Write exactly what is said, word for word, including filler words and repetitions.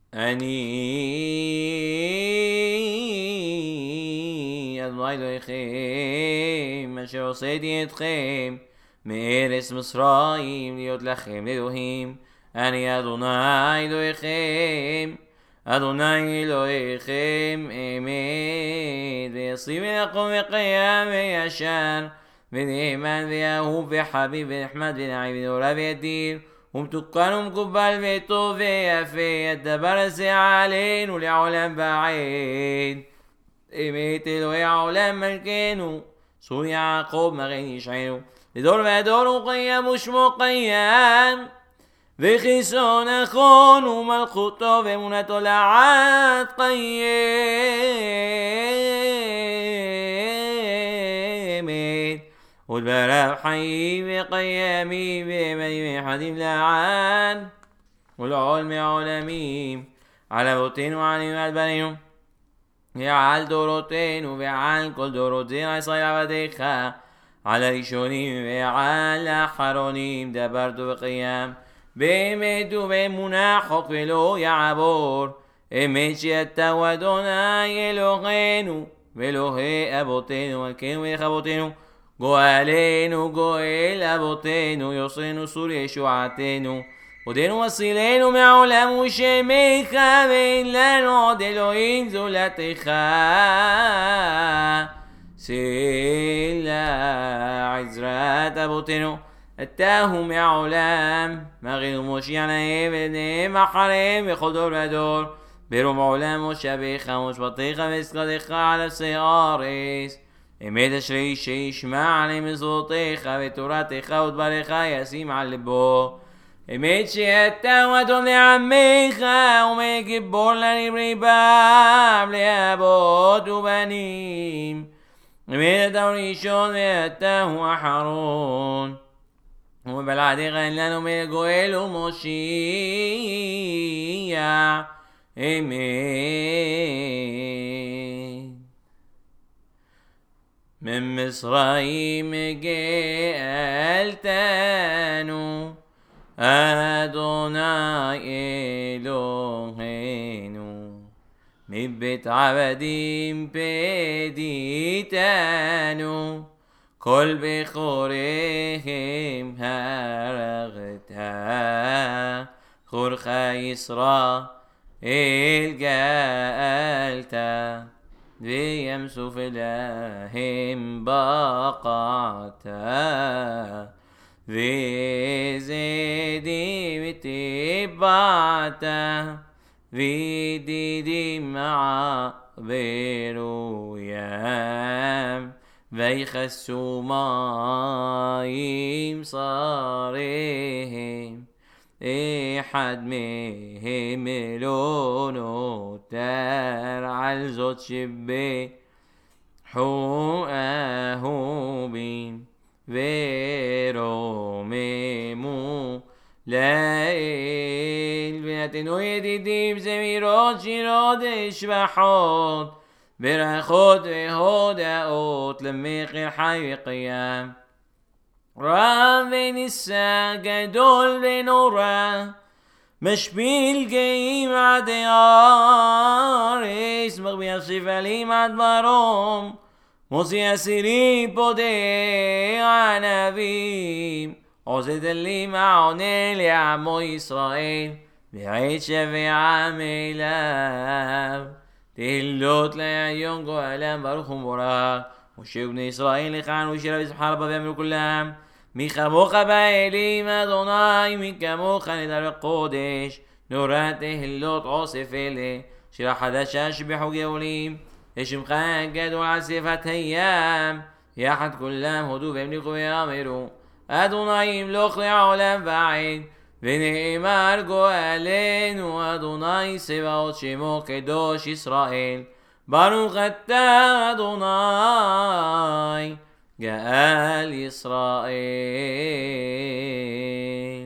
אני אדוני אלוהיכם אשר הוצאתי אתכם מארץ מצרים להיות לכם לאלוהים. אני אדוני אלוהיכם אדוני אלוהיכם אמת וישים יקום וקיים וישר ונאמן ואהוב וחביב ונחמד ונעים ונורא וידיר ומתוקן ומקובל וטוב ויפה. הדבר הזה עלינו לעולם ועד. אמת אלוהי העולם מלכנו צור יעקב מגן ישענו לדור ודור הוא קיים ושמו קיים וכיסו נכון ומלכותו ואמונתו לעד קיימת ודבריו חיים וקיימים ואמנים אחדים לעד ולעולם העולמים על אבותינו ועל בנינו ועל דורותינו ועל כל דורות זרע ישראל עבדיך על הראשונים ועל האחרונים דבר טוב וקיים באמת ובאמונה חוק ולא יעבור. אמת שאתה הוא אדוני אלוהינו ואלוהי אבותינו מלכנו מלך אבותינו גואלנו גואל אבותינו יוסרנו סור ישועתנו עודנו הצילנו מהעולם ושמך ואין לנו עוד אלוהים זולתך סלע עזרת אבותינו אתה הוא מהעולם מגן ומושיע להם ולבניהם אחריהם בכל דור ודור ברום העולם מושבך ומשפטיך וזכותך על אפסי הארץ. אמת אשר איש ישמע עליהם מזרותיך ותורתך ודבריך ישים על ליבו. אמת שאתה הוא אדון לעמך ומגיבור לנברי בם לאבות ובנים. אמת אתה הוא ראשון ואתה הוא אחרון ובלעדיך אין לנו מלך גואל ומושיע. אמת. ממצרים גאלתנו אדוני אלוהינו מבית עבדים פדיתנו כל בכוריהם הרגת חורך ישראל גאלת וימסוף להם בקעת וזדים תבעת וידידים עברו ים ויכסו מים שריהם אחד מהם לא נותר על זאת שבחו אהובים ורוממו לאל. ונתנו ידידים זמירות שירות ושבחות ברכות והודאות למלך חי וקיים רב ונישא גדול ונורא משפיל גאים עד הארץ מרביע שפלים עד מרום מוציא אסירים פודה ענבים עושה דלים העונה לעמו ישראל בעת שביעם אליו. תהילות לעליון גואלם ברוך ומבורך משה ובני ישראל לכאן ושירה ושמחה רבה ואמרו כולם מי כמוך באלים אדוני מי כמוך נדר הקודש נורא תהילות עוסף אלה שירה חדשה שבחוגי עולים לשמך הגדול על שפת הים יחד כולם הודו והמליכו ואמרו אדוני ימלוך לעולם ועד ונאמר גואלנו אדוני צבאות שמו קדוש ישראל ברוך אתה אדוני גאל ישראל.